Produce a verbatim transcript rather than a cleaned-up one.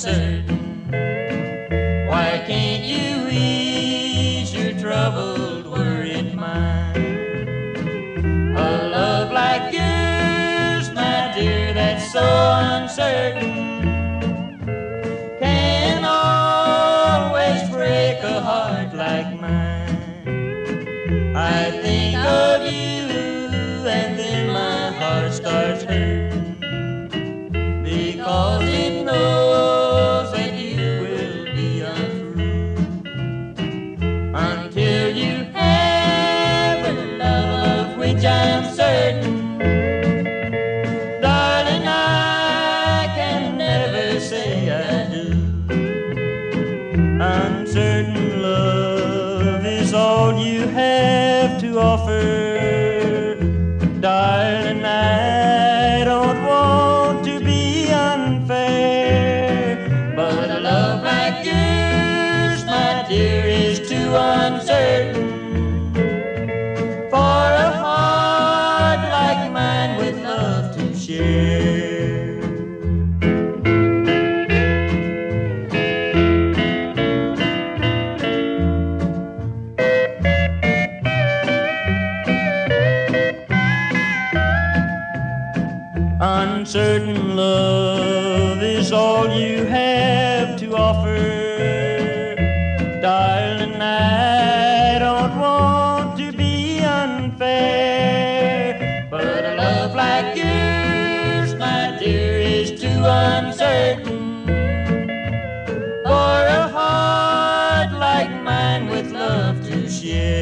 uncertain. Why can't you ease your troubled, worried mind? A love like yours, my dear, that's so uncertain, can always break a heart like mine. I think of you and then my heart starts hurting, because it knows that you will be untrue until you have a love of which I'm certain. Darling, I can never say I do. Uncertain love is all you have to offer. Darling, I don't want to be unfair, but a love like yours, my dear, is too uncertain for a heart like mine with love to share. Uncertain love is all you have to offer. Darling, I don't want to be unfair, but a love like yours, my dear, is too uncertain for a heart like mine with love to share.